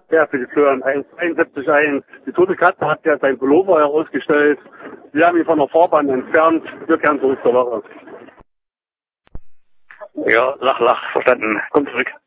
Ja, für die Flöhen 71-1. Die tote Katze hat ja sein Pullover herausgestellt. Wir haben ihn von der Fahrbahn entfernt. Wir kehren zurück zur Wache. Ja, lach, verstanden. Komm zurück.